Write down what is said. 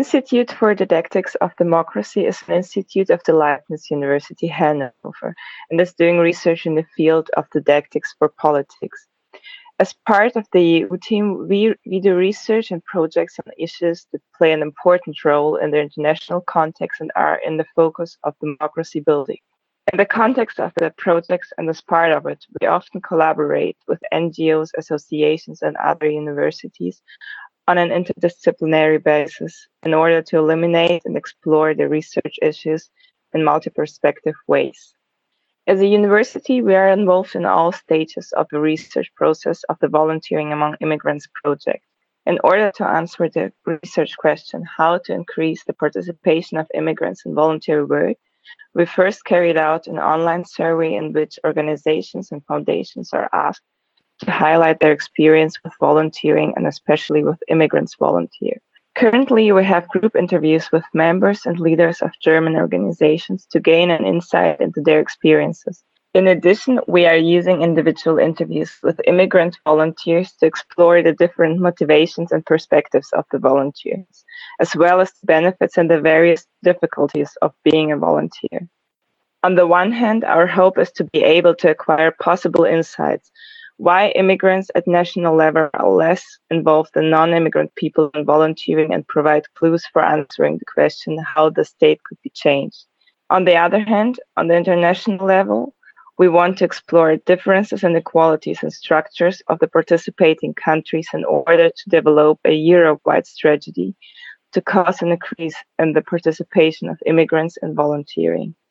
Institute for Didactics of Democracy is an institute of the Leibniz University Hanover and is doing research in the field of didactics for politics. As part of the EU team, we do research and projects on issues that play an important role in the international context and are in the focus of democracy building. In the context of the projects and as part of it, we often collaborate with NGOs, associations, and other universities on an interdisciplinary basis in order to illuminate and explore the research issues in multi-perspective ways. As a university, we are involved in all stages of the research process of the Volunteering Among Immigrants project. In order to answer the research question, how to increase the participation of immigrants in voluntary work, we first carried out an online survey in which organizations and foundations are asked to highlight their experience with volunteering and especially with immigrants volunteer. Currently, we have group interviews with members and leaders of German organizations to gain an insight into their experiences. In addition, we are using individual interviews with immigrant volunteers to explore the different motivations and perspectives of the volunteers, as well as the benefits and the various difficulties of being a volunteer. On the one hand, our hope is to be able to acquire possible insights why immigrants at national level are less involved than non-immigrant people in volunteering and provide clues for answering the question how the state could be changed. On the other hand, on the international level, we want to explore differences and inequalities and structures of the participating countries in order to develop a Europe-wide strategy to cause an increase in the participation of immigrants in volunteering.